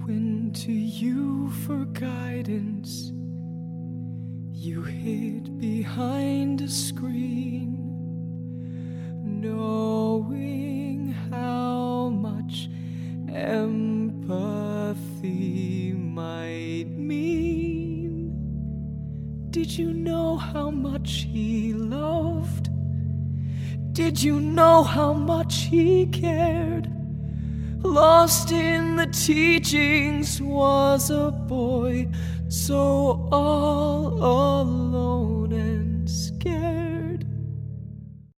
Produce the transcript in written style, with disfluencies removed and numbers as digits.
went to you for guidance. You hid behind a screen, knowing how much empathy might mean. Did you know how much he loved? Did you know how much he cared? Lost in the teachings was a boy, so all alone and scared.